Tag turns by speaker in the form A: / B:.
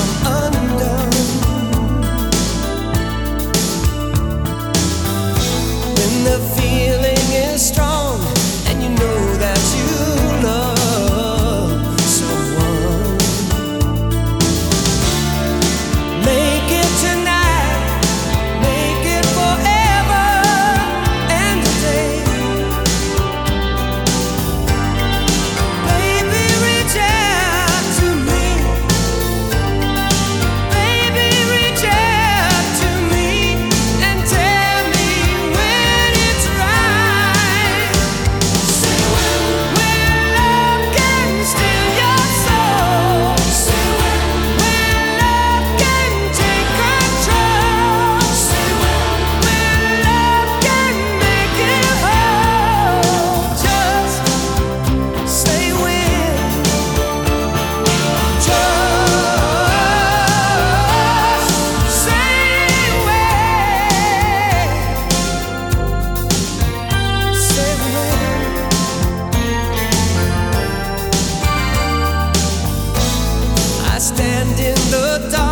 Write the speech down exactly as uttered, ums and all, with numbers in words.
A: come undone. When the feeling is strong and you know that you love someone, make it tonight, make it forever and a day. Baby, reach out to me. Baby, reach out to me and tell me when it's right. Say when, when love can steal your soul. Say when, when love can take control. Say when, when love can make it whole. Just say when. Just say when. Say when. I stand in the dark.